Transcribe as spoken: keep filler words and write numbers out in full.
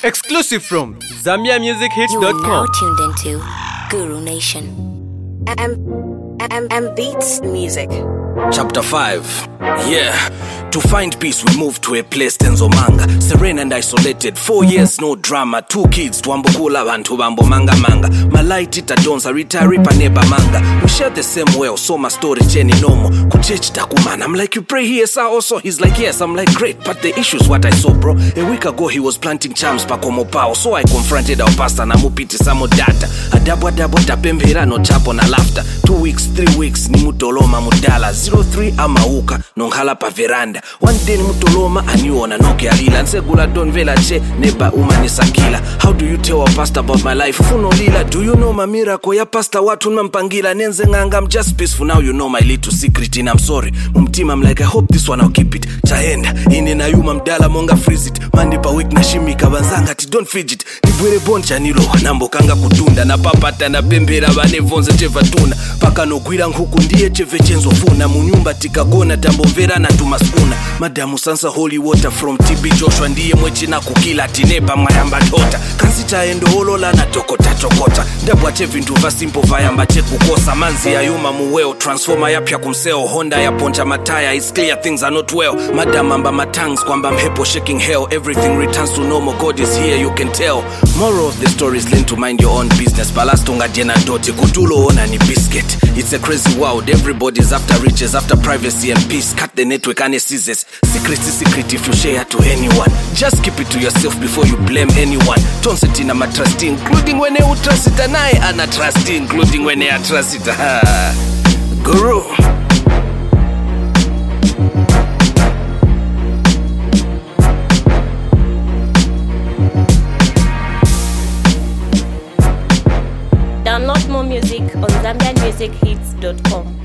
Exclusive from Zambia Music Hits dot com. You are now tuned into Guru Nation. M M M Beats Music. Chapter five. Yeah. To find peace, we moved to a place Tenzomanga. Serene and isolated. Four years, no drama. Two kids, Twambokula bantu bambo manga manga. Malaiti tadonza ritari paneba manga. We share the same well, so my story cheni nomo. Kuchechi takumana. I'm like, you pray here, sir, also? He's like, yes. I'm like, great, but the issue's what I saw, bro. A week ago, he was planting charms pa komopao. So I confronted our pastor na mupiti samo data. Adabwa dabwa tapembera no chapo na laughter. Two weeks, three weeks, ni mutoloma mudala. Zero three amauka, nonghala pa veranda. One day ni mutoloma aniona noke alila. Nsegula don vela che neba umanisakila. How do you tell a pastor about my life? Funo lila. Do you know my miracle? Ya pastor watu nmampangila. Nenze nganga, I'm just peaceful. Now you know my little secret and I'm sorry. Mumtima, I'm like, I hope this one I'll keep it. Chaenda, ine na yuma mdala monga freeze it. Mandi pa week na shimika banzanga ti don't fidget. Nibwere boncha nilo nambo kanga kutunda. Na papata na bembera bane vonze tevatuna. Paka no gwira nkuku ndiye cheve chenzo funa. Munyumba tikagona tambomvera na tumaskuna. Madamu sansa holy water from T B Joshua. Ndiye mwechi na kukila tinepa mayamba tota. Kansi chaendo holola na tokota tokota. Ndabwache vintu va simple vayamba che kukosa. Manzi ya yuma muweo. Transformer yapya kumseo. Honda ya poncha mataya. It's clear things are not well. Madam amba matangs kwamba mhepo shaking hell. Everything returns to normal. God is here, you can tell. Moral of the story is learn to mind your own business. Balastonga jena dote. Kutulo ona ni biscuit. It's a crazy world. Everybody's after riches, after privacy and peace. Cut the network and it seizes. Secret is secret if you share to anyone. Just keep it to yourself before you blame anyone. Don't sit in a matrust, including when you trust it, and I and I trust, including when I trust it. Guru. Download more music on Zambian Music Hits dot com.